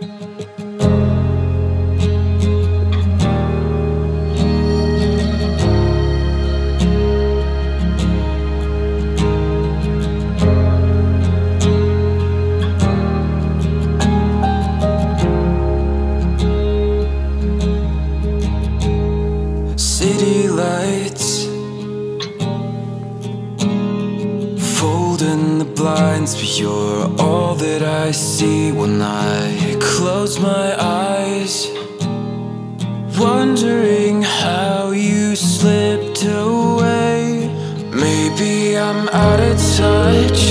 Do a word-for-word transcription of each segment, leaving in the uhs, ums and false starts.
City lights folding the blinds, but you're all that I see when I close my eyes, wondering how you slipped away. Maybe I'm out of touch,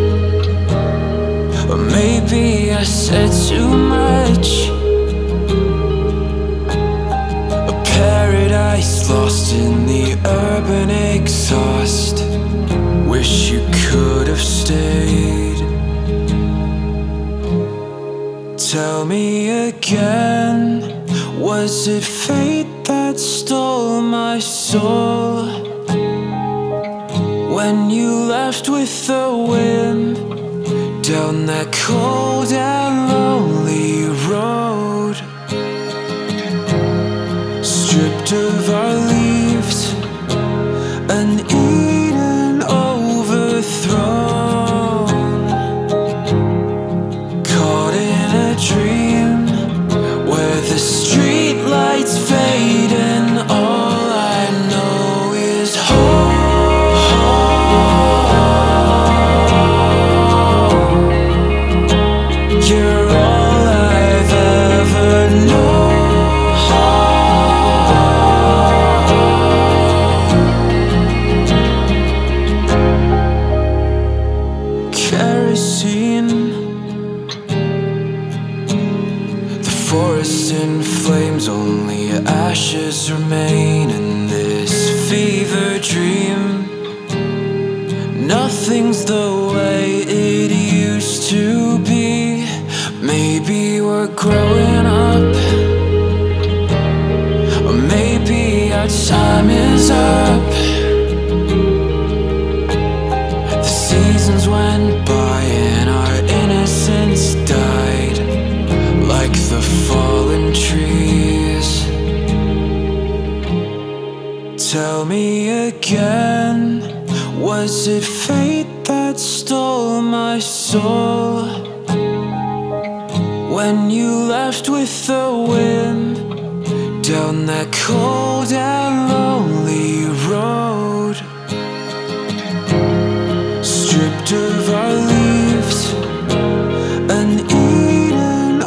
or maybe I said too much. Paradise lost in the urban exhaust. Wish you could have stayed. Tell me again, was it fate that stole my soul? When you left with the wind down that cold and lonely road, stripped of our leaves, uneaten, overthrown, caught in a dream where the street lights fade and all I know is home. You're all I've ever known. The forest in flames, only ashes remain in this fever dream. Nothing's the way it used to be. Maybe we're growing up, or maybe our time is up. The seasons went by and our innocence died like the fallen trees. Tell me again, was it fate that stole my soul? When you left with the wind down that cold and lonely road, stripped of our leaves, uneaten,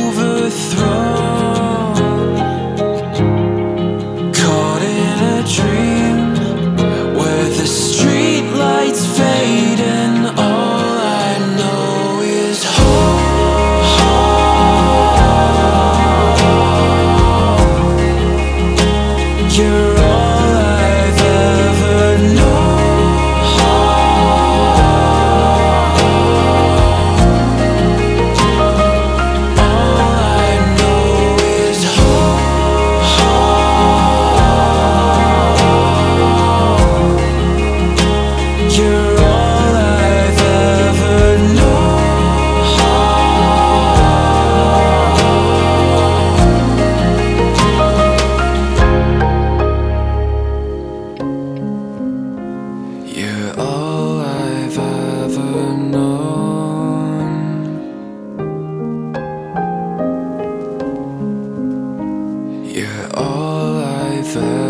overthrown, caught in a dream where the street lights fade and all I know is home. You're all I've ever You're all I've ever